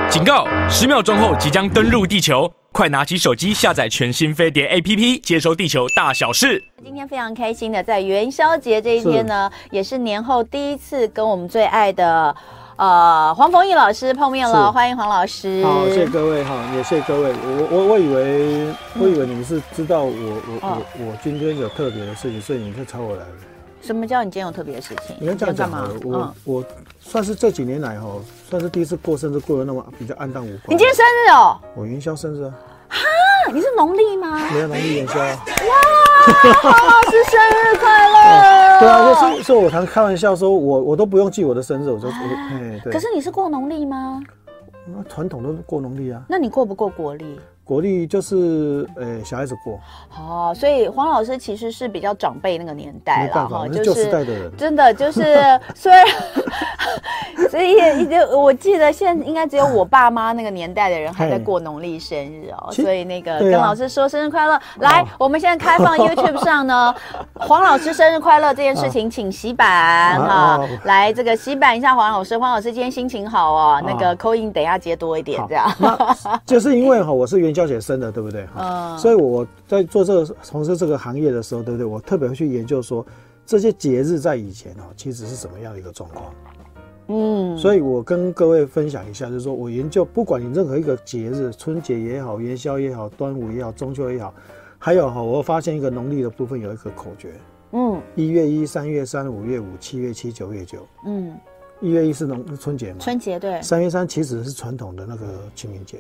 警告！10秒钟后即将登陆地球，快拿起手机下载全新飞碟 APP， 接收地球大小事。 今天非常开心的，在元宵节这一天呢，也是年后第一次跟我们最爱的黄逢义老师碰面了，欢迎黄老师。 好，谢谢各位哈，也谢谢各位。我以为你们是知道我今天有特别的事情，所以你才找我来的。 什么叫你今天有特别的事情？ 你要这样讲好了，我算是这几年来哈，算是第一次过生日，过得那么比较黯淡无光。 你今天生日哦？ 我元宵生日啊。 哈，你是农历吗？ 没有农历元宵啊。 哇，黄老师生日快乐！ 对啊，所以我常开玩笑说，我都不用记我的生日，我就对。 可是你是过农历吗？ 传统都是过农历啊。 那你过不过国历？ 国历就是小孩子过。 哦，所以黄老师其实是比较长辈那个年代了哈， 就是旧时代的人， 真的就是虽然，所以我记得现在应该只有我爸妈那个年代的人还在过农历生日哦，所以那个跟老师说生日快乐。来，我们现在开放 YouTube 上呢，黄老师生日快乐这件事情，请洗版哈，来这个洗版一下黄老师。黄老师今天心情好哦，那个call in等一下接多一点这样。 那就是因为哈，我是元宵节生的，对不对？所以我在做从事这个行业的时候，对不对？我特别会去研究说这些节日在以前其实是什么样的一个状况。所以我跟各位分享一下，就是说我研究，不管你任何一个节日，春节也好，元宵也好，端午也好，中秋也好，还有我发现一个农历的部分有一个口诀，1月1、3月3、5月5、7月7、9月9。1月1是春节嘛？ 春节对。 3月3其实是传统的那个清明节。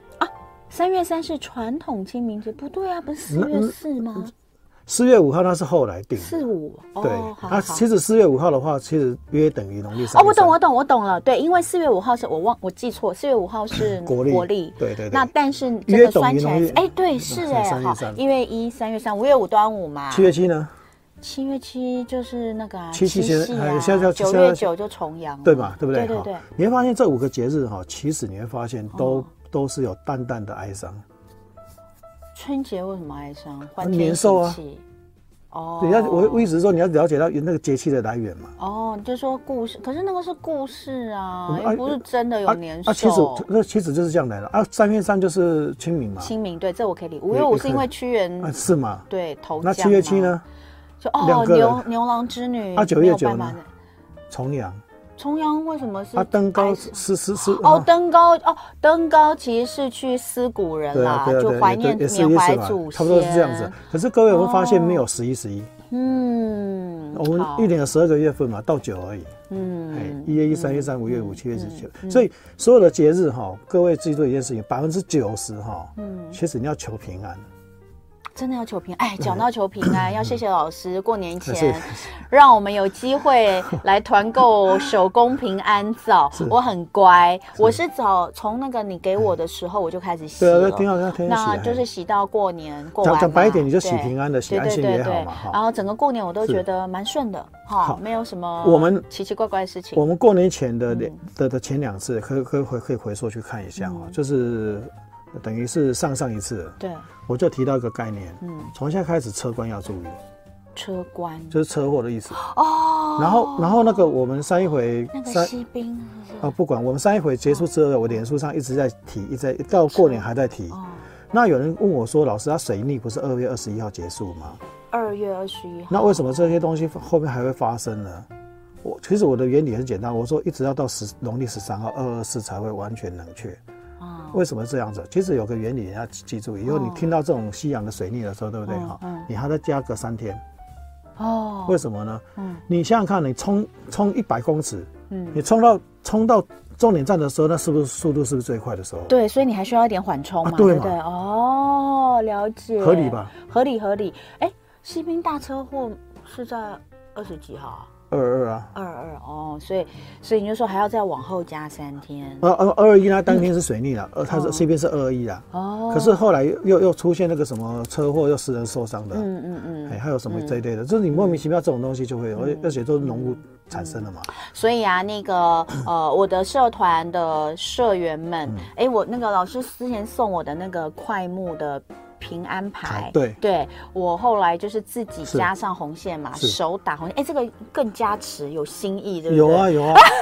3月3是传统清明节，不对啊，不是4月4吗 ？4月5号那是后来定的 ，4、5 对，它其实4月5号的话，其实约等于农历3月3。 我懂了，对，因为4月5号是我记错，4月5号是国历， 对。 那但是这个算起来，对，是好，1月1、3月3、5月5端午嘛。 7月7呢 ？7月7就是那个七夕啊 ，9月9就重阳， 对嘛？对不对？ 对。 你会发现这5个节日其实你会发现都是有淡淡的哀伤。 春节为什么哀伤？ 年兽啊！我意思是说，你要了解到那个节气的来源嘛。 你就说故事，可是那个是故事啊，又不是真的有年兽。 其实就是这样来的啊。3月3就是清明嘛。 清明对，这我可以理解。5月5是因为屈原是吗？ 对，投江。 那7月7呢？ 就牛郎织女。 9月9呢？重阳。 重阳为什么是？ 登高是登高其实是去思古人啦，就怀念缅怀祖先， 差不多是这样子。可是各位有没有发现没有11、11？我们一年有12个月份嘛，到9而已。1月1、3月3、5月5、7月9。所以所有的节日各位记住一件事情，90%其实你要求平安。 真的要求平安，讲到求平安，要谢谢老师。过年前，让我们有机会来团购手工平安皂。我很乖，我是从那个你给我的时候我就开始洗了。 对，挺好， 那就是洗到过年过完。 讲白一点，你就洗平安的，洗安心也好嘛。 然后整个过年我都觉得蛮顺的，没有什么奇奇怪怪的事情。 我们过年前的前2次，可以回溯去看一下就是等于是上一次。对。我就提到一个概念，从现在开始车关要注意。 车关就是车祸的意思然后那个我们上一回那个西滨不管我们上一回结束之后，我脸书上一直在提，一直到过年还在提。那有人问我说：“老师，他水逆不是2月21号结束吗 ？”2月21号。 那为什么这些东西后面还会发生呢？其实我的原理很简单，我说一直要到农历13号224才会完全冷却。为什么这样子？其实有个原理你要记住，以后你听到这种西洋的水逆的时候，对不对？你还要加个3天。为什么呢？你想想看，你冲100公尺，你冲到终点站的时候，那是不是速度是不是最快的时候？ 对，所以你还需要一点缓冲嘛，对不对？了解， 合理吧？ 合理。西滨大车祸是在20几号啊 ？22啊 ，22所以你就说还要再往后加3天。 221呢，当天是水逆了，它是这边是221啦。可是后来又出现那个什么车祸，又10人受伤的。还有什么这一类的，就是你莫名其妙这种东西就会有，而且都是浓雾产生的嘛。 所以啊，那个我的社团的社员们，我那个老师之前送我的那个快木的平安牌，对，我后来就是自己加上红线嘛，手打红线，这个更加持有新意，对不对？ 有啊。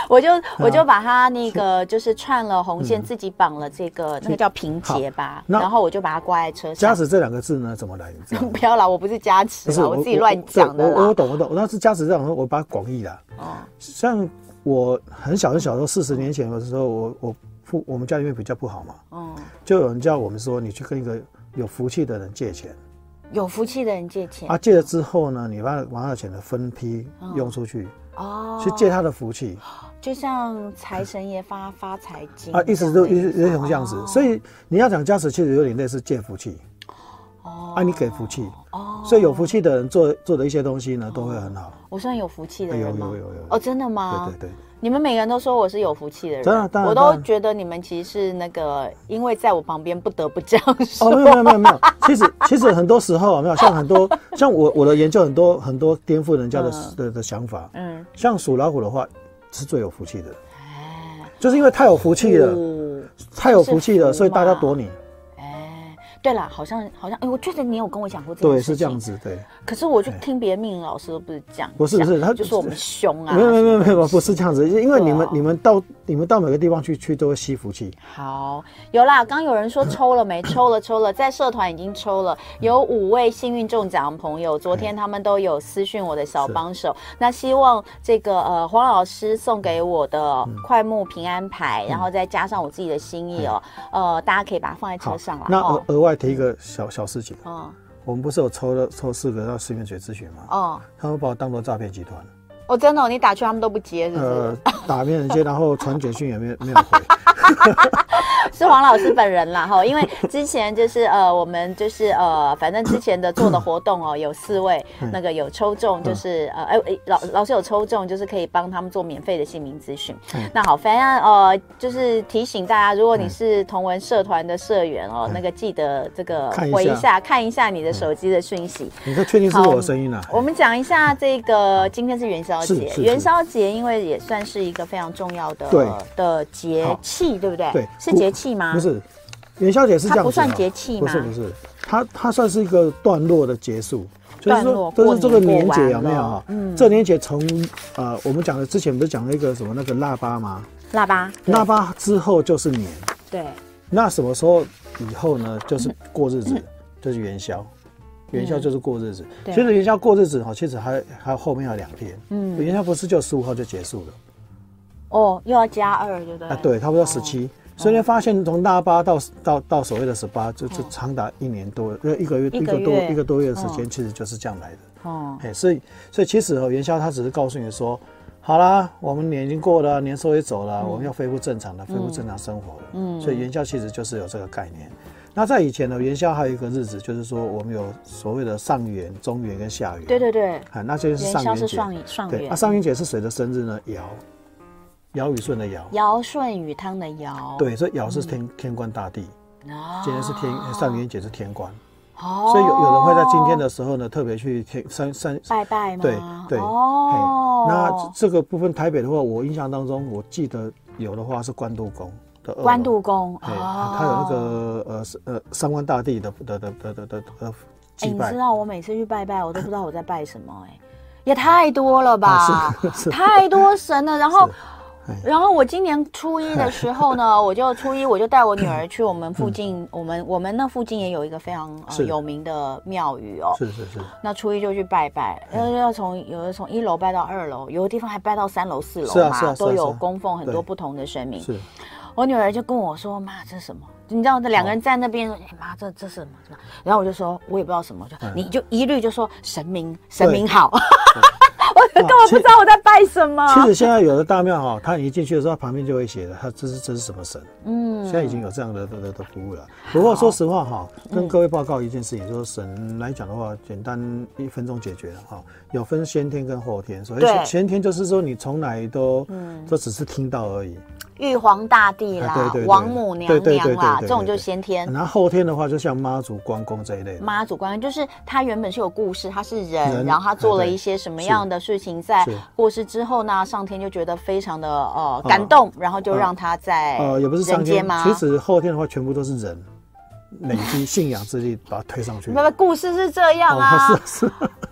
我就把它那个就是串了红线，自己绑了这个那个叫平结吧，然后我就把它挂在车上。 加持这2个字呢怎么来？你知道吗？ 不要啦，我不是加持啦，我自己乱讲的啦。 我懂。那是加持这样，我把它广义啦。像我很小的时候，40年前的时候，我们家里面比较不好嘛，就有人叫我们说，你去跟一个有福气的人借钱。 有福气的人借钱啊，借了之后呢，你把他的钱呢分批用出去，去借他的福气， 就像财神爷发财金啊，意思都有点这样子。所以你要讲加持，其实有点类似借福气。你给福气，所以有福气的人做的一些东西呢，都会很好。 我算有福气的人吗？ 有。 真的吗？ 对。 你们每个人都说我是有福气的人， 当然我都觉得你们其实是那个，因为在我旁边不得不这样说。 没有。其实很多时候没有像我的研究很多颠覆人家的想法。像属老虎的话是最有福气的，就是因为太有福气了，所以大家躲你。 对啦，好像，我觉得你有跟我讲过这件事情。对， 是这样子，对。 可是我就听别的命理老师都不是这样， 不是， 他就说我们凶啊。 没有，不是这样子，因为你们到每个地方去都会吸福气。 好，有啦，刚有人说抽了没？抽了，在社团已经抽了，有5位幸运中奖的朋友，昨天他们都有私讯我的小帮手。那希望这个黄老师送给我的快木平安牌，然后再加上我自己的心意大家可以把它放在车上啦。 那额外提一个小事情，我们不是有抽4个到市面水咨询吗？他们把我当作诈骗集团。 真的你打去他们都不接，是不是？ 打没人接，然后传简讯也没有回。 是黄老师本人啦哈，因为之前就是我们就是反正之前的做的活动有4位那个有抽中，就是老师有抽中，就是可以帮他们做免费的姓名咨询。那好，反正就是提醒大家，如果你是同文社团的社员那个记得这个回一下看一下你的手机的讯息。 你可确定是我的声音啊？ 我们讲一下这个今天是元宵节，元宵节因为也算是一个非常重要的节气，对不对？ 对， 是节气吗？ 不是，元宵节是这样子，它不算节气吗？ 不是，它算是一个段落的结束，就是说都是这个年节有没有这年节从我们讲的之前不是讲了一个什么那个腊八吗？腊八之后就是年， 对。 那什么时候以后呢？就是过日子，就是元宵。元宵就是过日子，其实元宵过日子其实还后面要2天，元宵不是就15号就结束了， 又要加2，对不对？ 对，差不多17。所以呢，发现从腊八到所谓的18，就长达1年多，一个多月的时间，其实就是这样来的。所以其实元宵它只是告诉你说，好啦，我们年已经过了，年兽也走了，我们要恢复正常生活了。所以元宵其实就是有这个概念。那在以前呢，元宵还有一个日子，就是说我们有所谓的上元、中元跟下元。 对。 那就是上元节。 上元。 对，上元节是谁的生日呢？尧禹舜的尧。 尧舜禹汤的尧。 对，所以尧是天官大帝。今天是上元节是天官。所以有人会在今天的时候呢，特别去拜拜吗？ 对。那这个部分台北的话，我印象当中，我记得有的话是关渡宫。 关渡宫， 他有那个三官大帝的祭拜。 你知道我每次去拜拜，我都不知道我在拜什么，也太多了吧，太多神了。然后我今年初1的时候呢，我就带我女儿去我们附近，我们那附近也有一个非常有名的庙宇是。 那初1就去拜拜，有的从1楼拜到2楼，有的地方还拜到3楼4楼嘛，都有供奉很多不同的神明。 是。 我女儿就跟我说：“妈，这是什么？”你知道，这2个人在那边说：“妈，这是什么？”然后我就说：“我也不知道什么。”你就一律就说神明好。我根本不知道我在拜什么。 其实现在有的大庙他一进去的时候，旁边就会写的，这是什么神？现在已经有这样的服务了。不过说实话跟各位报告一件事情，就是神来讲的话，简单1分钟解决了有分先天跟后天。所以先天就是说你从来都只是听到而已。 玉皇大帝啦，王母娘娘啦，这种就先天。 然后后天的话，就像妈祖、关公这一类的。 妈祖、关公就是他原本是有故事，他是人，然后他做了一些什么样的事情，在过世之后呢，上天就觉得非常的感动，然后就让他在也不是上天吗？ 其实后天的话，全部都是人累积信仰之力把它推上去。 故事是这样啊。 是。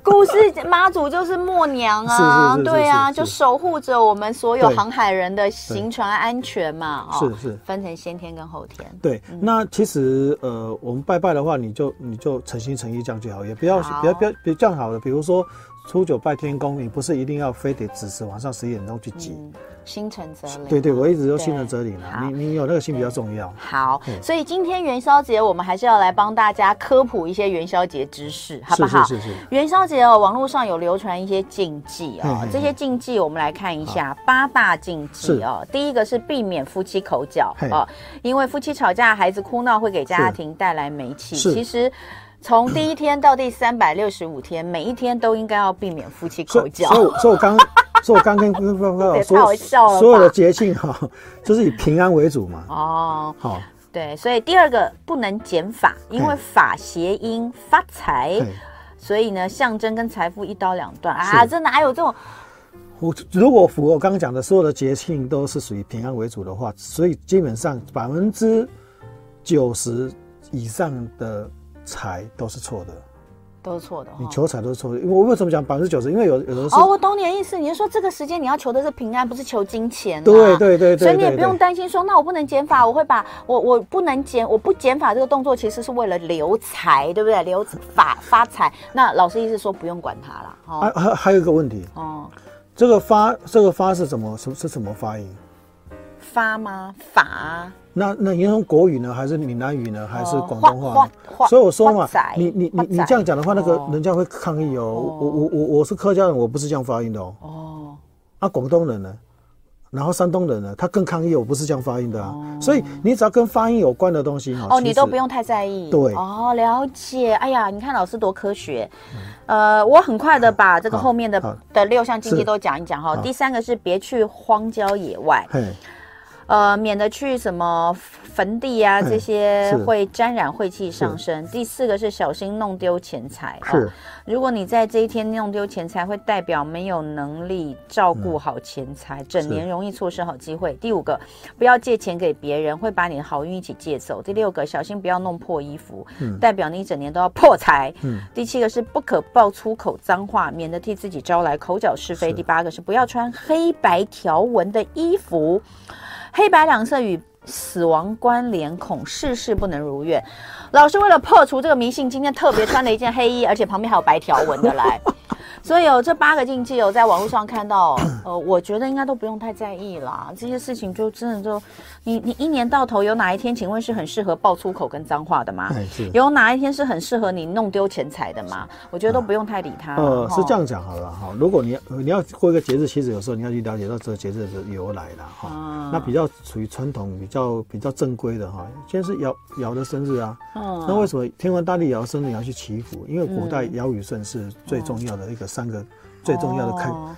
故事妈祖就是默娘啊，对啊，就守护着我们所有航海人的行船安全嘛。 是分成先天跟后天。 对，那其实我们拜拜的话，你就诚心诚意这样就好，也不要这样好了。比如说初九拜天公，你不是一定要非得只是晚上11点钟去挤。 心诚则灵。 对，我一直都心诚则灵了。你有那个心比较重要。 好，所以今天元宵节，我们还是要来帮大家科普一些元宵节知识，好不好？是。元宵节网络上有流传一些禁忌这些禁忌我们来看一下8大禁忌第一个是避免夫妻口角因为夫妻吵架，孩子哭闹会给家庭带来霉气。其实从第1天到第365天，每一天都应该要避免夫妻口角。 所以我刚跟所有的节庆就是以平安为主嘛。好。 对，所以第二个不能减法，因为法谐音发财，所以呢象征跟财富一刀两断啊！这哪有这种？ 如果符合我刚刚讲的所有的节庆都是属于平安为主的话，所以基本上90%以上的财都是错的。 都是错的， 你求财都是错的。因为我为什么讲90%？因为有的是我懂你的意思。你是说这个时间你要求的是平安，不是求金钱？ 对。 所以你也不用担心说，那我不能减法，我会把我不减法这个动作，其实是为了留财，对不对？留法发财。那老师意思说不用管它了。还有一个问题这个发是怎么发音？ 发吗？法。 那你用国语呢，还是闽南语呢，还是广东话呢？所以我说嘛，你这样讲的话，那个人家会抗议我是客家人，我不是这样发音的广东人呢，然后山东人呢，他更抗议我不是这样发音的所以你只要跟发音有关的东西你都不用太在意。 对了解。哎呀，你看老师多科学。我很快的把这个后面的6项禁忌都讲一讲第3个是别去荒郊野外。免得去什么坟地啊，这些会沾染晦气上身。第4个是小心弄丢钱财。如果你在这一天弄丢钱财，会代表没有能力照顾好钱财，整年容易错失好机会。第5个，不要借钱给别人，会把你的好运一起借走。第6个，小心不要弄破衣服，代表你一整年都要破财。第7个是不可爆粗口脏话，免得替自己招来口角是非。第8个是不要穿黑白条纹的衣服。黑白两色与死亡关联，恐事事不能如愿。老师为了破除这个迷信，今天特别穿了一件黑衣，而且旁边还有白条纹的来。所以这8个禁忌在网络上看到，我觉得应该都不用太在意啦。这些事情就真的就你一年到头有哪一天，请问是很适合爆粗口跟脏话的吗？有哪一天是很适合你弄丢钱财的吗？我觉得都不用太理他。 是这样讲好了如果你要过一个节日，其实有时候你要去了解到这个节日的由来啦那比较属于传统、比较正规的今天是尧的生日那为什么天文大地尧生日你要去祈福？因为古代尧禹舜是最重要的一个3个最重要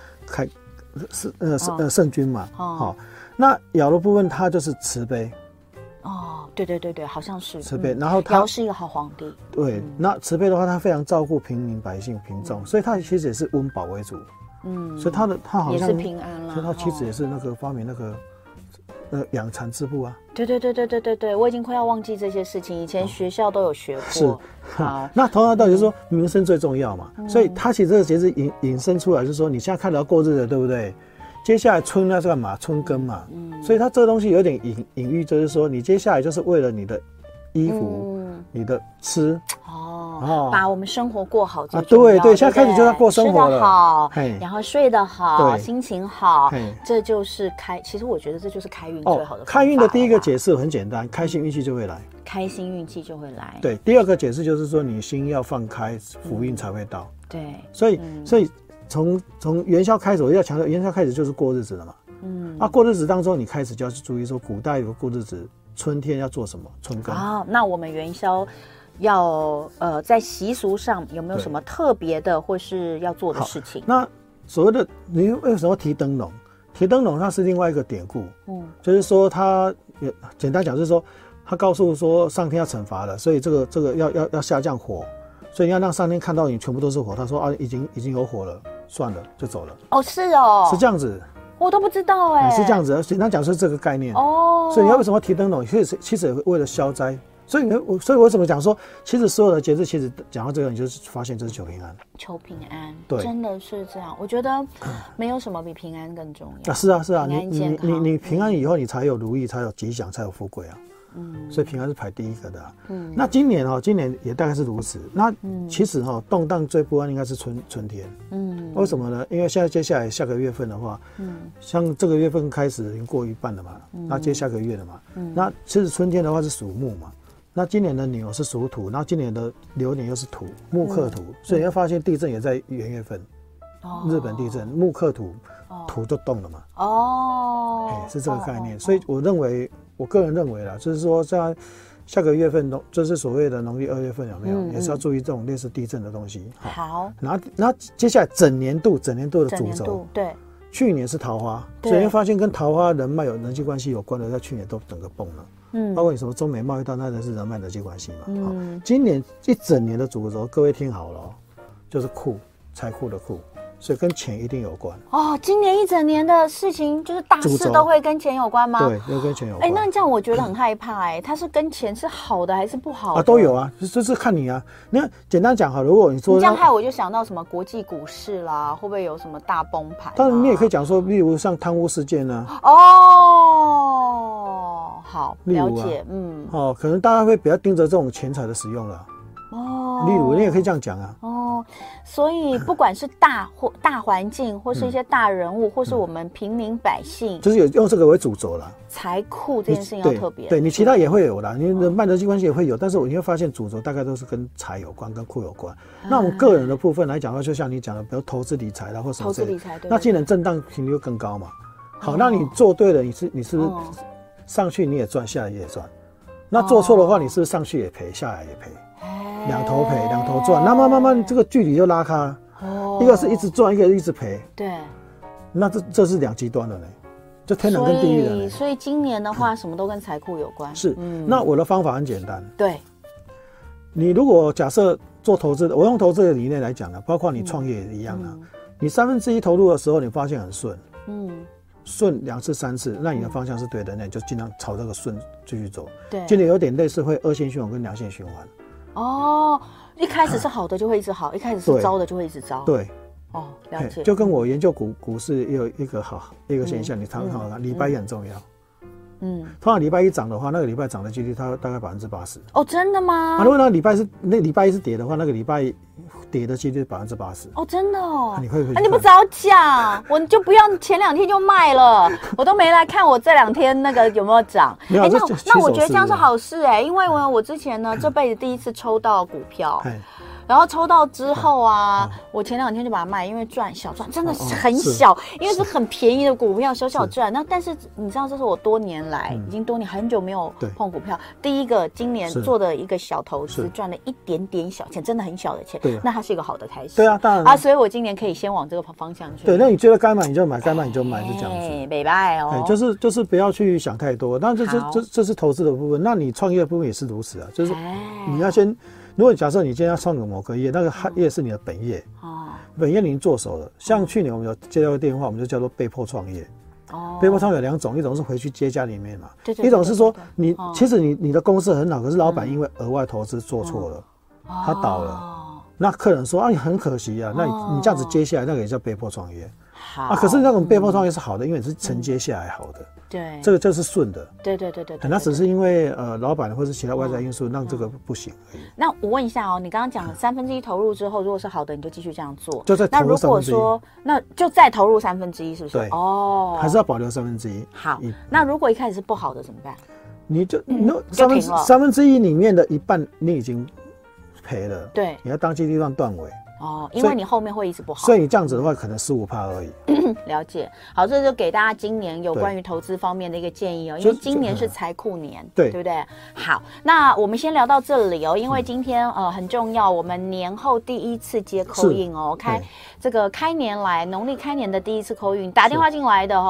的圣君嘛那尧的部分他就是慈悲对，好像是慈悲然后他尧是一个好皇帝。 对那慈悲的话，他非常照顾平民百姓民众所以他其实也是温饱为主所以他好像也是平安了。 所以他妻子也是那个发明那个养蚕织布对，我已经快要忘记这些事情，以前学校都有学过。 是那同样道理就是说民生最重要嘛所以他其实这个节日引申出来就是说，你现在开始要过日子对不对？接下来春要是干嘛？春耕嘛所以他这个东西有点隐喻，就是说你接下来就是为了你的衣服你的吃把我们生活过好对，现在开始就要过生活了， 吃得好然后睡得好，心情好，这就是其实我觉得这就是开运最好的方法。 开运的第一个解释很简单，开心运气就会来。 开心运气就会来。 对，第二个解释就是说你心要放开，福运才会到。 对， 所以从元宵开始，我要强调元宵开始就是过日子了嘛。过日子当中，你开始就要去注意说，古代有个过日子，春天要做什么？春耕。 那我们元宵要在习俗上有没有什么特别的或是要做的事情？ 那所谓的你为什么提灯笼？提灯笼它是另外一个典故，就是说它简单讲就是说，他告诉说上天要惩罚了，所以这个要下降火，所以你要让上天看到你全部都是火。他说已经有火了，算了就走了。 是这样子。 我都不知道是这样子，简单讲是这个概念所以你要为什么提灯笼？其实也为了消灾所以我怎么讲说，其实所有的节日，其实讲到这个，你就是发现这是求平安。 求平安， 对， 真的是这样。我觉得没有什么比平安更重要。 是啊，你平安以后，你才有如意，才有吉祥，才有富贵啊。所以平安是排第一个的啊。那今年也大概是如此。那其实动荡最不安应该是春天。为什么呢？因为现在接下来下个月份的话，像这个月份开始已经过一半了嘛，那接下个月了嘛。那其实春天的话是属木嘛。那今年的牛是属土，然后今年的流年又是土，木克土，所以你会发现地震也在元月份。日本地震，木克土，土就动了嘛。是这个概念。所以我个人认为啦，就是说在下个月份，就是所谓的农历2月份有没有，也是要注意这种类似地震的东西。 好。 然后接下来整年度的主轴， 对。 去年是桃花，所以你会发现跟桃花人脉有人际关系有关的，在去年都整个崩了。包括你什么中美贸易战，那都是人脉人际关系嘛。今年一整年的主轴，各位听好了，就是库，财库的库。所以跟钱一定有关今年一整年的事情，就是大事都会跟钱有关吗？ 对，都跟钱有关。 那这样我觉得很害怕它是跟钱是好的还是不好的？ 都有啊，就是看你啊。你看，简单讲如果你说这样害我就想到什么国际股市啦，会不会有什么大崩盘？ 当然，你也可以讲说，例如像贪污事件呢。 好，了解， 可能大家会比较盯着这种钱财的使用了。例如你也可以这样讲啊。 所以不管是大环境，或是一些大人物，或是我们平民百姓， 就是有用这个为主轴啦。 财库这件事情要特别。 对你其他也会有啦，你人脉人际关系也会有，但是你会发现主轴大概都是跟财有关，跟库有关。那我们个人的部分来讲的话，就像你讲的，比如投资理财啦，或什么之类的。投资理财，对。那既然震荡频率更高嘛，好，那你做对了，你是不是上去你也赚，下来也赚？那做错的话，你是不是上去也赔，下来也赔？两头赔，两头赚，那慢慢这个距离就拉开。一个是一直赚，一个一直赔。对，那这是两极端的呢，就天堂跟地狱的呢。 所以今年的话，什么都跟财库有关。 是，那我的方法很简单。 对， 你如果假设做投资的，我用投资的理念来讲呢，包括你创业也一样啊。你1/3投入的时候，你发现很顺，顺2次3次，那你的方向是对的，那你就尽量朝这个顺继续走。对，今年有点类似会恶性循环跟良性循环。 一开始是好的就会一直好，一开始是糟的就会一直糟。 对， 了解。 就跟我研究股市也有一个现象，你常常看，礼拜一很重要。通常礼拜一涨的话，那个礼拜涨的几率它大概80%。 真的吗？ 如果那礼拜一是跌的话，那个礼拜跌的几率80%。 真的你会你不早讲，我就不要前2天就卖了，我都没来看我这2天那个有没有涨。那我觉得这样是好事因为我之前呢这辈子第一次抽到股票。然后抽到之后我前2天就把它卖，因为小赚，真的是很小，因为是很便宜的股票，小赚。那但是你知道，这是我多年来已经很久没有碰股票，第一个今年做的一个小投资，赚了一点点小钱，真的很小的钱。那它是一个好的开始。 对啊，当然所以我今年可以先往这个方向去。 对，那你觉得该买你就买，该卖你就买，是这样子。 没败就是不要去想太多。那这是投资的部分，那你创业的部分也是如此啊，就是你要先。如果假设你今天要创个某个业，那个业是你的本业，本业你已经做熟了。像去年我们有接到个电话，我们就叫做被迫创业。被迫创业有2种，一种是回去接家里面嘛，一种是说其实你的公司很好，可是老板因为额外投资做错了，他倒了，那客人说你很可惜啊，那你这样子接下来那个也叫被迫创业。可是那种被迫创业是好的，因为你是承接下来好的。对，这个就是顺的。对。那只是因为老板或是其他外在因素让这个不行而已。 那我问一下你刚刚讲1/3投入之后，如果是好的，你就继续这样做。 就再投入1/3。 那如果说那就再投入1/3，是不是？ 对。还是要保留1/3。 好，那如果一开始是不好的怎么办？ 你就1/3里面的一半你已经赔了。对。你要当机立断断尾。 因为你后面会一直不好， 所以你这样子的话可能15%而已。 了解，好，这就给大家今年有关于投资方面的一个建议因为今年是财库年，对不对？好，那我们先聊到这里因为今天很重要，我们年后第一次接call in这个开年来农历开年的第一次call in，打电话进来的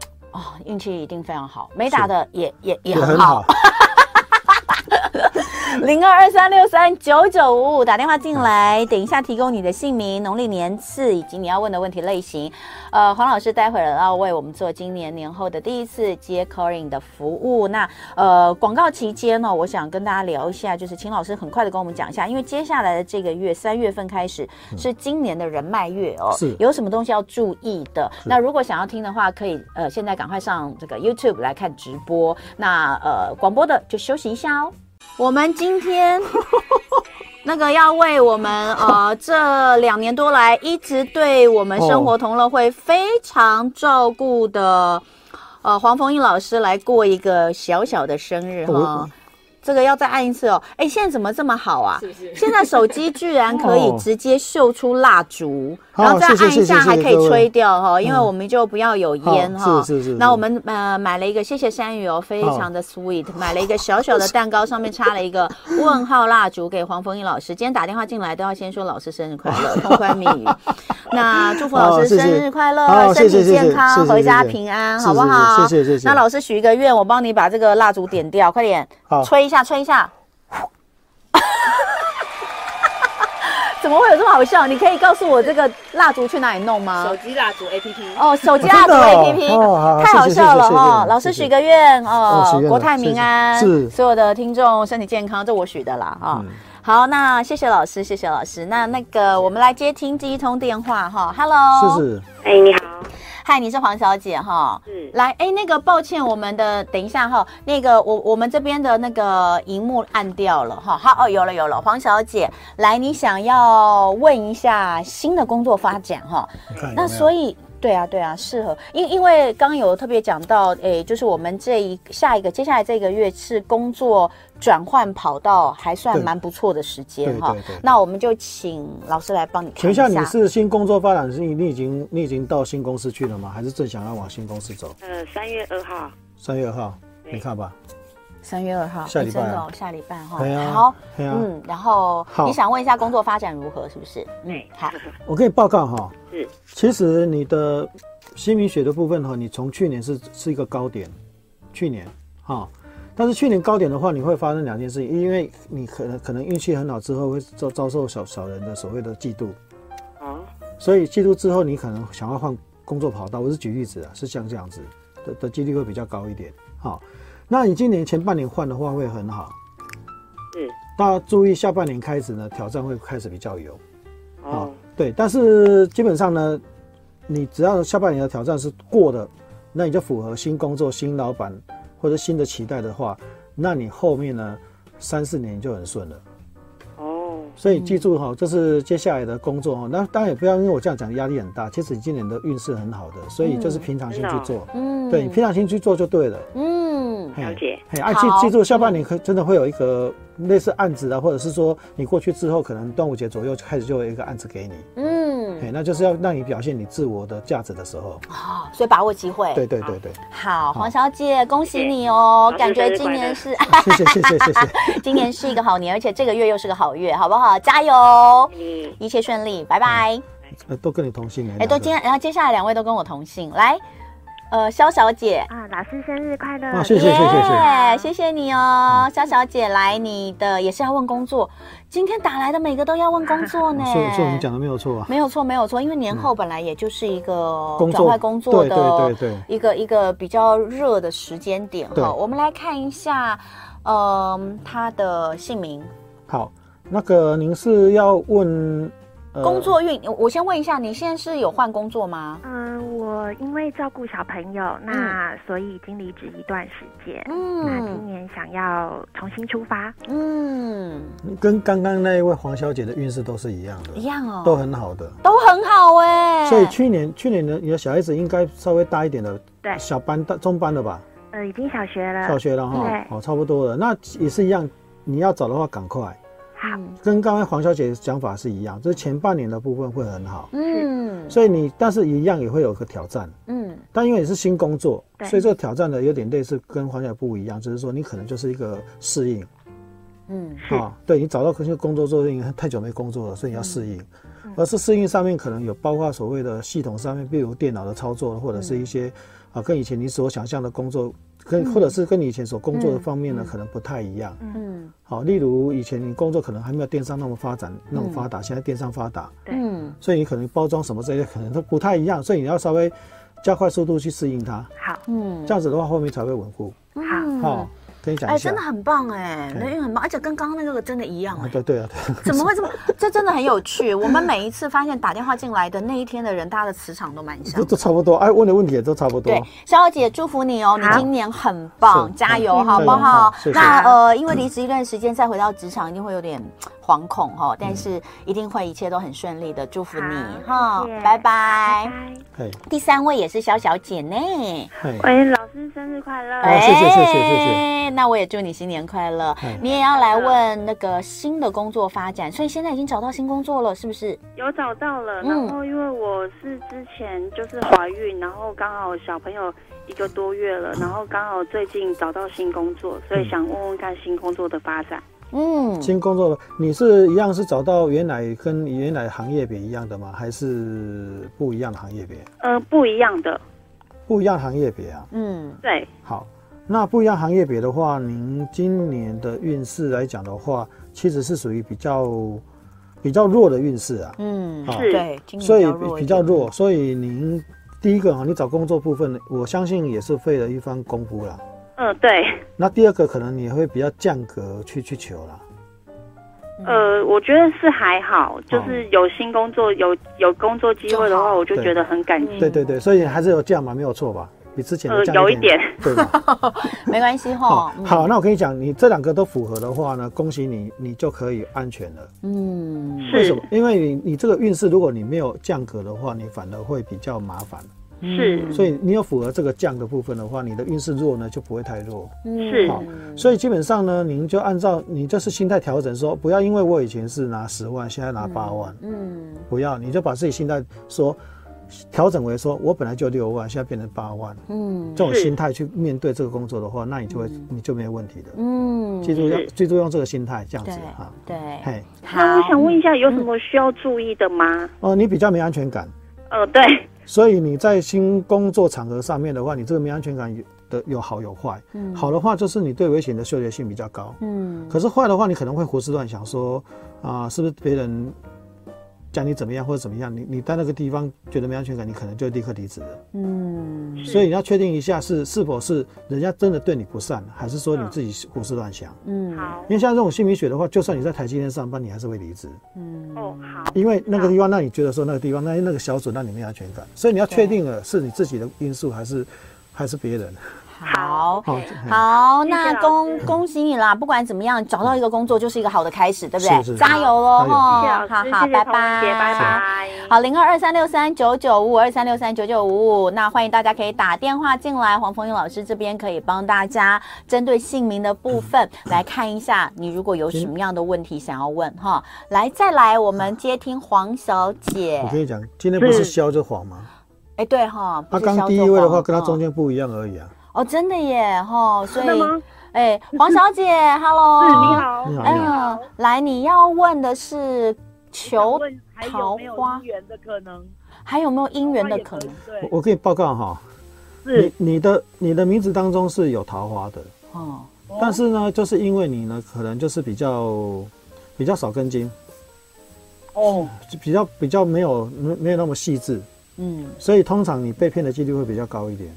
运气一定非常好，没打的也很好。 0223639955打电话进来，等一下提供你的姓名、农历年次以及你要问的问题类型。黄老师待会儿要为我们做今年年后的第一次接 calling 的服务。那广告期间呢，我想跟大家聊一下，就是请老师很快的跟我们讲一下，因为接下来的这个月3月份开始是今年的人脉月哦，有什么东西要注意的？那如果想要听的话，可以现在赶快上这个 YouTube 来看直播。那广播的就休息一下哦。我们今天那个要为我们这2年多来一直对我们生活同乐会非常照顾的黄凤英老师来过一个小小的生日哈。这个要再按一次哦！哎，现在怎么这么好啊？是不是？现在手机居然可以直接秀出蜡烛，然后再按一下还可以吹掉哈，因为我们就不要有烟哈。是。那我们买了一个，谢谢山芋哦，非常的 sweet， 买了一个小小的蛋糕，上面插了一个问号蜡烛给黄凤英老师。今天打电话进来都要先说老师生日快乐，通关密语。那祝福老师生日快乐，身体健康，回家平安，好不好？谢谢。那老师许一个愿，我帮你把这个蜡烛点掉，快点，吹一下。吹一下，怎么会有这么好笑？你可以告诉我这个蜡烛去哪里弄吗？ 手机蜡烛 APP 哦，手机蜡烛 APP，太好笑了哈！老师许个愿哦，国泰民安，所有的听众身体健康，这我许的啦啊。好，那谢谢老师，谢谢老师。那个我们来接听第一通电话哈 ，Hello， 是， 哎，你好。 嗨，你是黄小姐哈？来，那个抱歉，我们的等一下哈，那个我们这边的那个荧幕按掉了哈。好有了，黄小姐，来，你想要问一下新的工作发展哈？那所以。对啊，适合，因为刚刚有特别讲到，就是我们接下来这个月是工作转换跑道还算蛮不错的时间哈。那我们就请老师来帮你看一下。 请问一下，你是新工作发展，你已经到新公司去了吗？还是正想要往新公司走 ？3月2号。 3月2号，你看吧。 3月2号， 下礼拜真的哦，下礼拜哈。 好， 然后你想问一下工作发展如何，是不是？好， 我给你报告哈。是，其实你的新民学的部分哈，你从去年是一个高点，去年哈，但是去年高点的话，你会发生2件事情，因为你可能运气很好之后会遭受小人的所谓的嫉妒，所以嫉妒之后你可能想要换工作跑道，我是举例子啊，是像这样子的几率会比较高一点，好。那你今年前半年换的话会很好，大家注意下半年开始呢，挑战会开始比较有，对，但是基本上呢，你只要下半年的挑战是过的，那你就符合新工作、新老板或者新的期待的话，那你后面呢3、4年就很顺了。所以记住哈，这是接下来的工作哈。那当然也不要因为我这样讲压力很大，其实你今年的运势很好的，所以就是平常心去做。对，你平常心去做就对了。 了解。 记住下半年真的会有一个类似案子啊，或者是说你过去之后，可能端午节左右开始就有一个案子给你。那就是要让你表现你自我的价值的时候。 所以把握机会。 对。 好，黄小姐，恭喜你哦！感觉今年是谢谢。 今年是一个好年，而且这个月又是个好月，好不好？加油，一切顺利，拜拜。 都跟你同姓然后接下来2位都跟我同姓，来。肖小姐老师生日快乐！ 谢谢你哦，肖小姐，来，你的也是要问工作，今天打来的每个都要问工作呢。 所以我们讲的没有错啊， 没有错，因为年后本来也就是一个转换工作的一个比较热的时间点哈。我们来看一下，他的姓名。 好，那个您是要问？ 工作运，我先问一下，你现在是有换工作吗？ 我因为照顾小朋友，那所以已经离职一段时间。那今年想要重新出发。 跟刚刚那一位黄小姐的运势都是一样的， 一样哦， 都很好的， 都很好哎。 所以去年的你的小孩子应该稍微大一点的，对，小班中班了吧？ 已经小学了哈，差不多了。那也是一样，你要找的话赶快。好，跟刚才黄小姐的讲法是一样，就是前半年的部分会很好，所以但是一样也会有个挑战，但因为你是新工作，所以这个挑战呢有点类似跟黄小姐不一样，就是说你可能就是一个适应，对你找到工作之后，因为太久没工作了，所以你要适应，而是适应上面可能有包括所谓的系统上面，比如电脑的操作，或者是一些跟以前你所想象的工作，或者是跟你以前所工作的方面呢，可能不太一样。好，例如以前你工作可能还没有电商那么发展、那么发达，现在电商发达，所以你可能包装什么这些可能都不太一样，所以你要稍微加快速度去适应它。 好， 这样子的话后面才会稳固。好，跟你讲一下， 真的很棒哎，那运很棒，而且跟刚刚那个真的一样哎。 对啊， 怎么会这么？这真的很有趣。我们每一次发现打电话进来的那一天的人，大家的磁场都蛮像， 都差不多。问的问题也都差不多。 对，逍遥姐祝福你哦，你今年很棒，加油好不好？那因为离职一段时间再回到职场，一定会有点惶恐哈，但是一定会一切都很顺利的，祝福你哈，拜拜。第3位也是小小姐呢， 喂，老师生日快乐！ 谢谢。 那我也祝你新年快乐。你也要来问那个新的工作发展，所以现在已经找到新工作了，是不是？ 有找到了，然后因为我是之前就是怀孕，然后刚好小朋友1个多月了，然后刚好最近找到新工作，所以想问问看新工作的发展。 新工作你是一样是找到跟原来行业别一样的吗？还是不一样的行业别？ 不一样的。 不一样行业别啊？ 对。 好，那不一样行业别的话，您今年的运势来讲的话，其实是属于比较弱的运势啊。 是，对， 所以比较弱，所以您第一个你找工作部分，我相信也是费了一番功夫啦。 对。 那第二个可能你会比较降格去求啦。 我觉得是还好，就是有新工作，有工作机会的话，我就觉得很感激。 对，所以还是有降嘛，没有错吧？比之前的降有一点， 对吧？ 没关系哈。 好，那我跟你讲，你这2个都符合的话呢，恭喜你，你就可以安全了。为什么？因为你这个运势，如果你没有降格的话，你反而会比较麻烦。所以你有符合这个降的部分的话，你的运势弱呢就不会太弱。好，所以基本上呢，您就按照你就是心态调整，说不要因为我以前是拿10万，现在拿8万，不要，你就把自己心态说调整为说我本来就6万，现在变成8万，这种心态去面对这个工作的话，那你就没有问题的。记住用这个心态这样子哈。 对， 那我想问一下，有什么需要注意的吗？ 你比较没安全感。 对。 所以你在新工作场合上面的话，你这个没安全感有好有坏。好的话就是你对危险的嗅觉性比较高。可是坏的话，你可能会胡思乱想说是不是别人讲你怎么样或者怎么样，你在那个地方觉得没安全感，你可能就立刻离职了。所以你要确定一下是否是人家真的对你不善，还是说你自己胡思乱想。 好。 因为像这种心理学的话，就算你在台积电上班，你还是会离职。 好。 因为那个地方让你觉得说那个地方那个小组让你没安全感，所以你要确定了是你自己的因素还是别人。 好，那恭喜你啦！不管怎么样，找到一个工作就是一个好的开始，对不对？加油喽！ 好， 拜拜。好，0223639955，23639955。那欢迎大家可以打电话进来，黄凤英老师这边可以帮大家针对姓名的部分来看一下，你如果有什么样的问题想要问哈，再来我们接听黄小姐。 我跟你讲，今天不是萧就黄吗？ 对哈， 他刚第一位的话跟他中间不一样而已啊。 真的耶，所以，黄小姐 ，Hello， 你好， 来，你要问的是求桃花，还有没有姻缘的可能？ 我给你报告哈，你的名字当中是有桃花的，但是呢，就是因为你呢，可能就是比较少根筋，比较没有那么细致，所以通常你被骗的几率会比较高一点。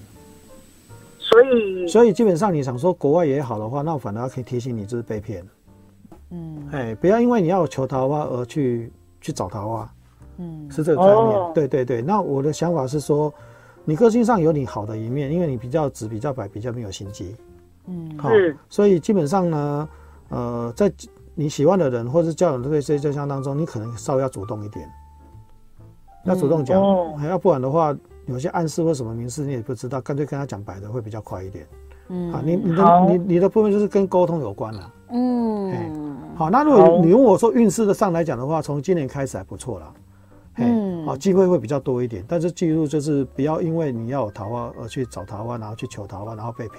所以基本上你想说国外也好的话，那我反而可以提醒你就是被骗。不要因为你要求桃花而去找桃花。是这个概念。对。那我的想法是说，你个性上有你好的一面，因为你比较直、比较白、比较没有心机。所以基本上呢，在你喜欢的人或是交友的这些对象当中，你可能稍微要主动一点，要主动讲，要不然的话。有些暗示或什么明示你也不知道，干脆跟他讲白的会比较快一点。你的部分就是跟沟通有关了。好，那如果你问我说运势上来讲的话，从今年开始还不错啦。机会会比较多一点，但是记住就是不要因为你要有桃花而去找桃花，然后去求桃花，然后被骗。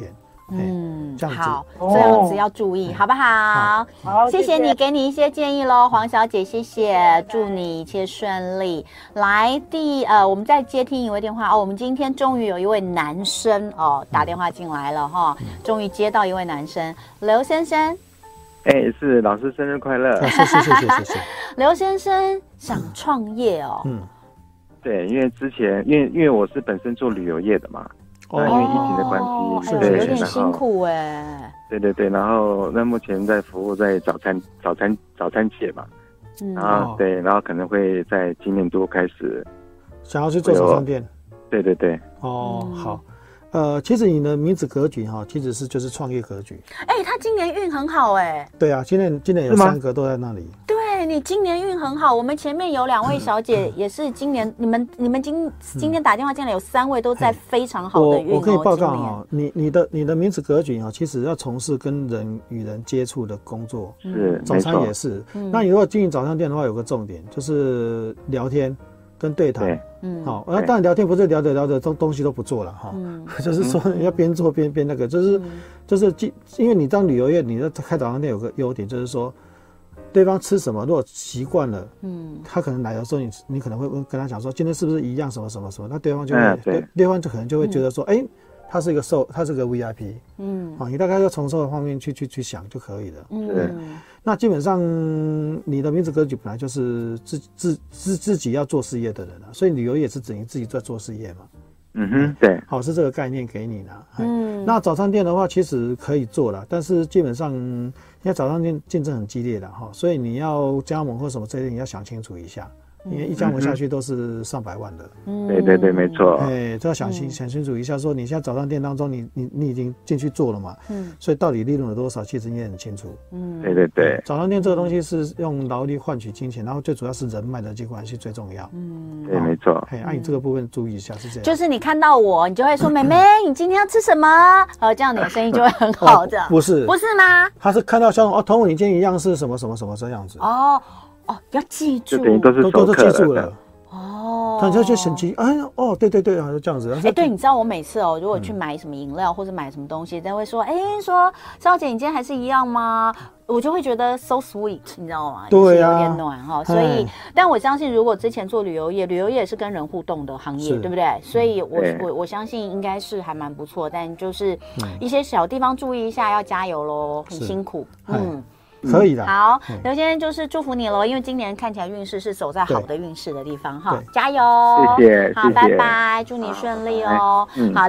这样子好，这样子要注意，好不好？ 好， 谢谢你，给你一些建议咯，黄小姐，谢谢，祝你一切顺利。来，我们再接听一位电话哦，我们今天终于有一位男生哦打电话进来了哈，终于接到一位男生，刘先生。 是老师生日快乐！ 谢谢。 刘先生想创业哦， 对，因为之前因为我是本身做旅游业的嘛，那因为疫情的关系， 对，有点辛苦哎。 对，然后那目前在服务在早餐界嘛，然后然后可能会在今年多开始想要去做早餐店。 对。 好。其实你的名字格局哈，其实就是创业格局。 他今年运很好哎。对啊，今年有3个都在那里。 对，你今年运很好。我们前面有2位小姐也是今年，你们今天打电话进来有3位都在非常好的运。 我可以报告哈，你的名字格局哈，其实要从事跟人与人接触的工作，早餐也是。那你如果经营早餐店的话，有个重点就是聊天跟对谈。好，那当然聊天不是聊着东西都不做了哈，就是说你要边做边那个，就是因为你当旅游业，你在开早餐店有个优点就是说，对方吃什么，如果习惯了，他可能来的时候你可能会跟他讲说，今天是不是一样什么，那对方就会，对方就可能就会觉得说，他是个 VIP， 你大概要从售的方面去想就可以了。那基本上你的名字格局本来就是自己要做事业的人了，所以旅游业是等于自己在做事业嘛。 对， 好，是这个概念给你的。那早餐店的话，其实可以做了，但是基本上现在早餐店竞争很激烈的哈，所以你要加盟或什么这些，你要想清楚一下。因为一加盟下去都是上百万的， 对，没错。 这要想清楚一下，说你现在早餐店当中，你已经进去做了嘛，所以到底利润有多少，其实你也很清楚。 对。 早餐店这个东西是用劳力换取金钱，然后最主要是人脉的关系最重要。 对，没错。 你这个部分注意一下，是这样。 就是你看到我，你就会说：“妹妹，你今天要吃什么？”这样你的生意就会很好的。 不是吗？他是看到销售同我你今天一样是什么这样子。 要记住， 都是记住了。他就神奇，对，就这样子。 对，你知道我每次如果去买什么饮料或者买什么东西，他会说，说肖姐，你今天还是一样吗？我就会觉得 so sweet， 你知道吗？ 对有点暖哈。所以，但我相信，如果之前做旅游业也是跟人互动的行业，对不对？所以我相信应该是还蛮不错，但就是一些小地方注意一下，要加油咯，很辛苦。 可以的。 好，刘先生就是祝福你咯，因为今年看起来运势是走在好的运势的地方哈，加油！ 谢谢， 好，拜拜，祝你顺利哦。好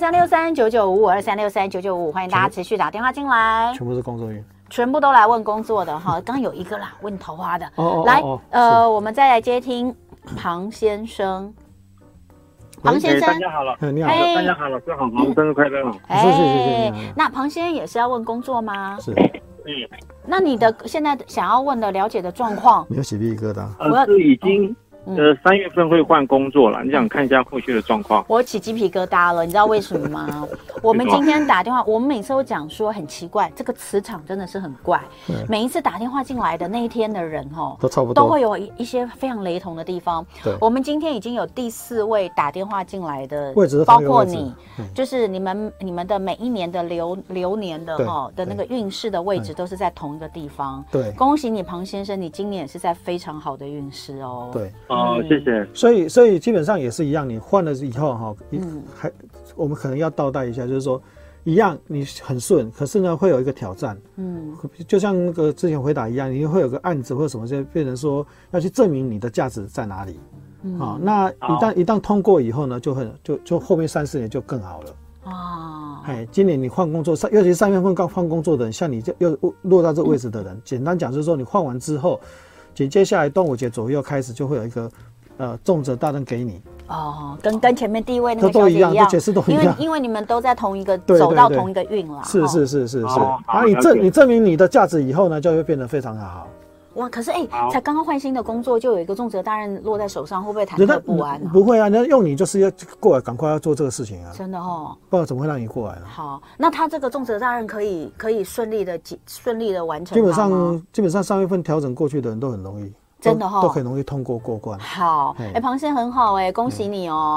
，0223639955，23639955，欢迎大家持续打电话进来。 全部是工作运， 全部都来问工作的哈。刚有一个啦，问桃花的。来，我们再来接听庞先生。庞先生， 大家好了， 你好， 大家好，老师好，生日快乐！ 谢。 那庞先生也是要问工作吗？ 是。 那你的现在想要问的了解的状况， 你有起鸡皮疙瘩？ 是已经3月份会换工作了，你想看一下后续的状况？ 我起鸡皮疙瘩了，你知道为什么吗？我们今天打电话，我们每次都讲说很奇怪，这个磁场真的是很怪。每一次打电话进来的那一天的人都差不多， 都会有一些非常雷同的地方。我们今天已经有第4位打电话进来的，包括你，就是你们的每一年的流年的那个运势的位置都是在同一个地方。 对， 恭喜你庞先生，你今年也是在非常好的运势哦。 对。 谢谢。 所以基本上也是一样，你换了以后我们可能要倒带一下，就是说一样你很顺，可是呢会有一个挑战，就像那个之前回答一样，你会有个案子或者什么，就变成说要去证明你的价值在哪里。那一旦通过以后呢，就后面3-4年就更好了。今年你换工作，尤其是3月份刚换工作的人，像你又落到这个位置的人，简单讲就是说你换完之后。紧接下来端午节左右开始就会有一个重责大任给你跟前面第一位那个小姐一样， 解释都一样， 因为你们都在同一个走到同一个运了。 是。你证明你的价值以后呢，就会变得非常好。 哇，可是才刚刚换新的工作，就有一个重责大任落在手上，会不会忐忑不安？ 不会啊，那用你就是要过来，赶快要做这个事情啊！ 真的不然怎么会让你过来呢？ 好，那他这个重责大任可以顺利的完成。 基本上3月份调整过去的人都很容易， 真的都很容易通过过关。 好，庞先生很好恭喜你哦。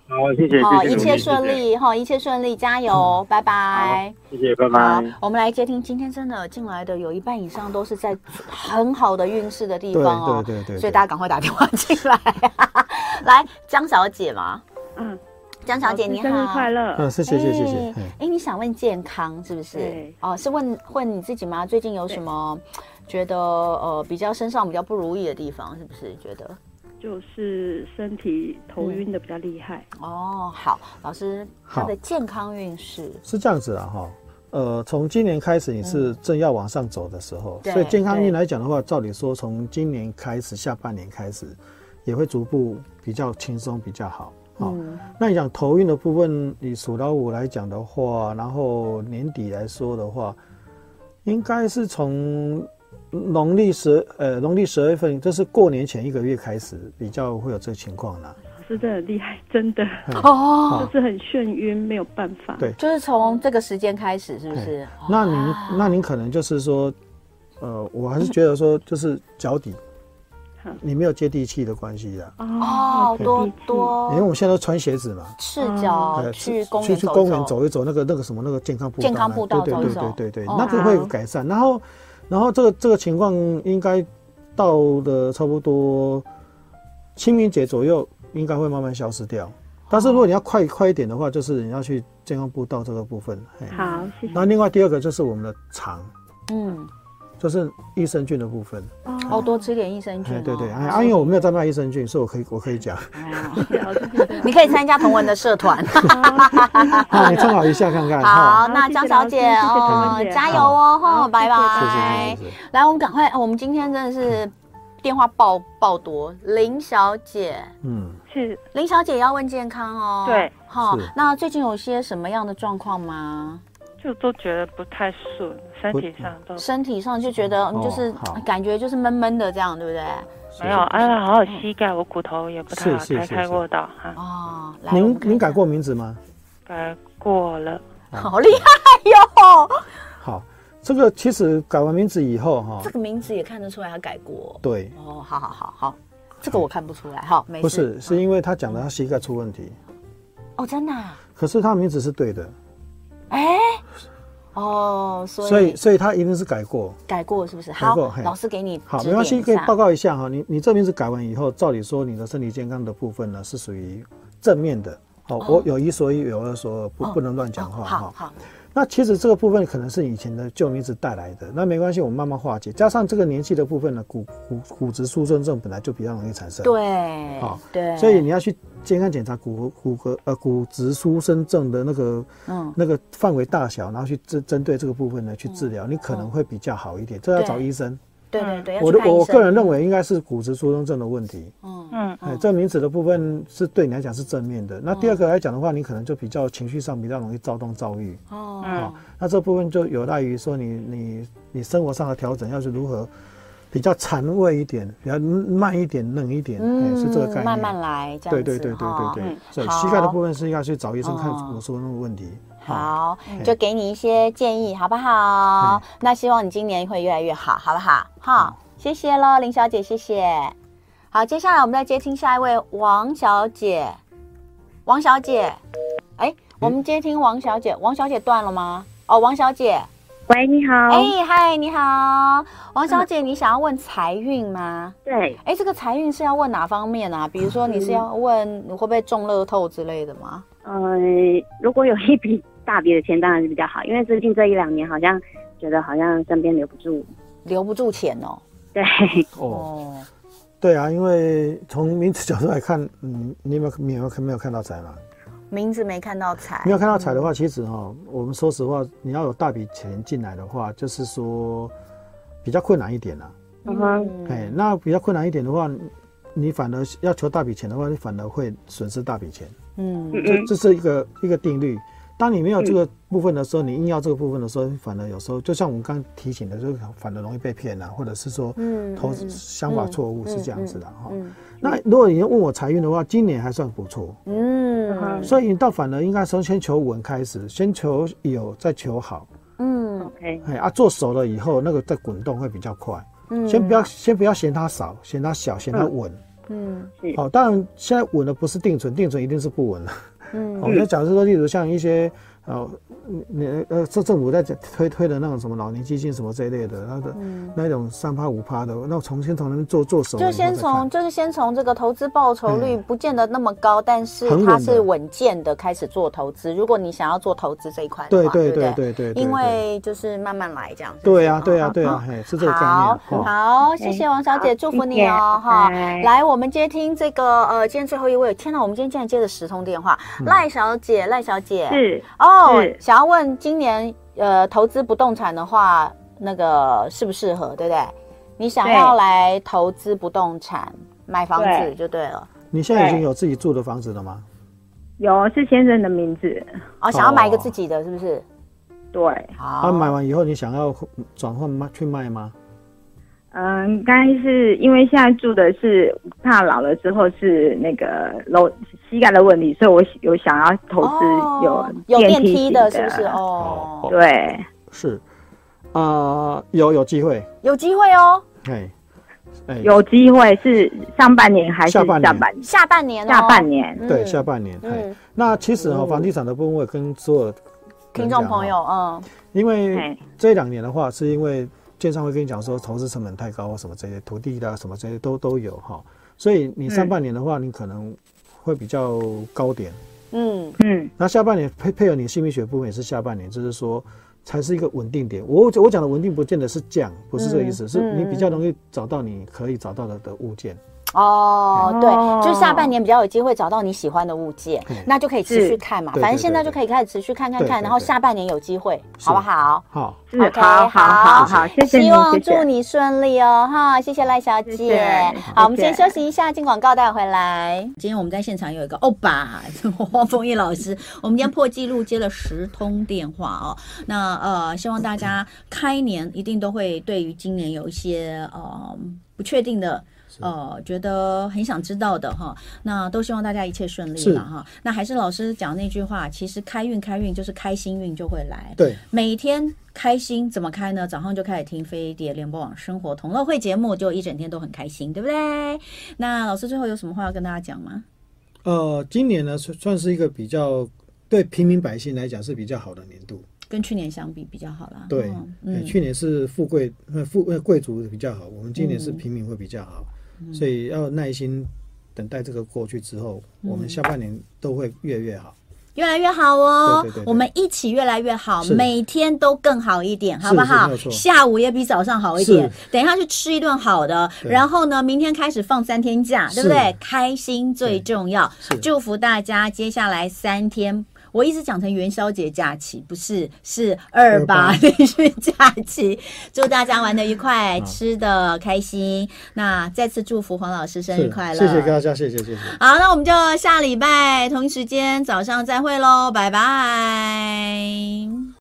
好，谢谢， 好，一切顺利哈，一切顺利，加油，拜拜。 谢谢，拜拜。 我们来接听，今天真的进来的有一半以上都是在很好的运势的地方哦，对，所以大家赶快打电话进来。来，江小姐嘛，江小姐你好， 生日快乐。 谢谢。 你想问健康是不是？哦，是问你自己吗？最近有什么觉得比较身上比较不如意的地方？是不是觉得？ 就是身体头晕的比较厉害。 哦，好，老师，他的健康运势是这样子啊哈。从今年开始你是正要往上走的时候，所以健康运来讲的话，照理说从今年开始，下半年开始也会逐步比较轻松，比较好。那你讲头晕的部分，以属老虎来讲的话，然后年底来说的话，应该是从农历12月份，就是过年前1个月开始，比较会有这个情况啦。 老师真的很厉害，真的就是很眩晕，没有办法。 对， 就是从这个时间开始，是不是？ 那您可能就是说，我还是觉得说，就是脚底，你没有接地气的关系啦。多，因为我们现在都穿鞋子嘛， 赤脚去公园走一走，那个什么那个健康步道走一走，对，那个会有改善。然后这个情况应该到了差不多清明节左右，应该会慢慢消失掉。但是如果你要快一点的话，就是你要去健康步道这个部分。 好，谢谢。 那另外第二个就是我们的肠，就是益生菌的部分。 多吃点益生菌。 对，因为我没有在卖益生菌，所以我可以讲。 你可以参加同文的社团。 你参考一下看看。 好，那江小姐加油哦，拜拜。来，我们赶快，我们今天真的是电话爆多。林小姐， 是林小姐也要问健康哦。 对， 好，那最近有些什么样的状况吗？ 就都觉得不太顺，身体上就觉得就是感觉就是闷闷的这样，对不对？ 没有，好膝盖，我骨头也不太好，才开过刀哈。 您改过名字吗？ 改过了， 好厉害哟！ 好，这个其实改完名字以后这个名字也看得出来他改过。 对， 好，这个我看不出来，好，没事。是因为他讲的他膝盖出问题。 真的？ 可是他名字是对的。 所以他一定是改过是不是？好，老师给你好，没关系，可以报告一下哈。你这名字改完以后，照理说你的身体健康的部分呢是属于正面的。我有一说一，有二说二，不能乱讲话。好。那其实这个部分可能是以前的旧名字带来的，那没关系，我们慢慢化解。加上这个年纪的部分呢，骨质疏松症本来就比较容易产生。 对， 所以你要去健康检查骨质疏松症的那个范围大小，然后去针对这个部分呢去治疗，你可能会比较好一点。这要找医生。 对， 我个人认为应该是骨质疏松症的问题。这个名字的部分是对你来讲是正面的。那第二个来讲的话，你可能就比较情绪上比较容易躁动躁郁。那这部分就有赖于说你生活上的调整，要是如何比较禅味一点，比较慢一点、冷一点，是这个概念。 慢慢来，这样子。 对。所以膝盖的部分是应该去找医生看我说的那个问题。 好，就给你一些建议，好不好？那希望你今年会越来越好，好不好？好，谢谢咯，林小姐，谢谢。好，接下来我们再接听下一位王小姐。王小姐，我们接听王小姐。王小姐断了吗？王小姐， 喂，你好。 嗨，你好，王小姐，你想要问财运吗？ 对。 这个财运是要问哪方面啊？比如说你是要问你会不会中乐透之类的吗？ 如果有一笔大笔的钱当然是比较好，因为最近这1-2年好像觉得好像身边留不住钱哦。对。 对啊，因为从名字角度来看，你没有看到财吗？ 名字没看到财， 没有看到财的话，其实我们说实话，你要有大笔钱进来的话，就是说比较困难一点啦。那比较困难一点的话，你反而要求大笔钱的话，你反而会损失大笔钱。这是一个定律。当你没有这个部分的时候，你硬要这个部分的时候，反而有时候就像我们刚刚提醒的，就是反而容易被骗或者是说投资想法错误是这样子的那如果你要问我财运的话，今年还算不错。所以你倒反而应该先求稳开始，先求有，再求好。 OK。 做熟了以后，那个再滚动会比较快。先不要嫌它少，嫌它小，嫌它稳。 是。 好，当然现在稳的不是定存，定存一定是不稳的。我在讲是说，例如像一些这政府在推的那种什么老年基金什么这一类的，那种3%、5%的，那先从那边做手， 就先从这个投资报酬率不见得那么高，但是它是稳健的开始做投资。如果你想要做投资这一块的话，对不对？因为就是慢慢来这样子。 对啊，是这个概念。 好，谢谢王小姐，祝福你哦哈。来，我们接听这个今天最后一位，天哪，我们今天竟然接了10通电话。赖小姐是想要问今年投资不动产的话，那个适不适合，对不对？你想要来投资不动产买房子就对了。 你现在已经有自己住的房子了吗？ 有，是先生的名字。 想要买一个自己的，是不是？ 对。 好。 买完以后你想要转换去卖吗？ 应该是因为现在住的是怕老了之后是那个膝盖的问题，所以我有想要投资有电梯的，是不是？ 对， 是，有机会， 有机会哦。 有机会是上半年还是下半年？ 下半年， 对，下半年。那其实房地产的部分，我跟所有听众朋友， 因为这2年的话，是因为建商会跟你讲说投资成本太高，什么这些土地的什么这些都有哈，所以你上半年的话，你可能会比较高点。那下半年配合你心理学部分也是下半年，就是说才是一个稳定点。我讲的稳定不见得是降，不是这个意思，是你比较容易找到你可以找到的物件。 对，就是下半年比较有机会找到你喜欢的物件，那就可以持续看嘛。反正现在就可以开始持续看，然后下半年有机会，好不好？ 好 ，OK， 好，谢谢你， 希望祝你顺利哦，哈，谢谢赖小姐。好，我们先休息一下，进广告带回来。今天我们在现场有一个欧巴黄凤仪老师，我们今天破纪录接了10通电话哦。那希望大家开年一定都会对于今年有一些不确定的。觉得很想知道的哈，那都希望大家一切顺利了哈。那还是老师讲那句话，其实开运就是开心运就会来。 对， 每天开心怎么开呢？早上就开始听飞碟联播网生活同乐会节目，就一整天都很开心，对不对？那老师最后有什么话要跟大家讲吗？ 今年呢算是一个比较对平民百姓来讲是比较好的年度。 跟去年相比比较好啦。 对，去年是贵族比较好，我们今年是平民会比较好，所以要耐心等待这个过去之后，我们下半年都会越来越好。 越来越好哦， 对， 我们一起越来越好，每天都更好一点，好不好？下午也比早上好一点，等一下去吃一顿好的，然后呢，明天开始放3天假，对不对？开心最重要，祝福大家接下来3天。我一直讲成元宵节假期，不是，是28连续假期。祝大家玩得愉快，吃得开心。那再次祝福黄老师生日快乐， 谢谢大家，谢谢。 好，那我们就下礼拜同一时间早上再会喽，拜拜。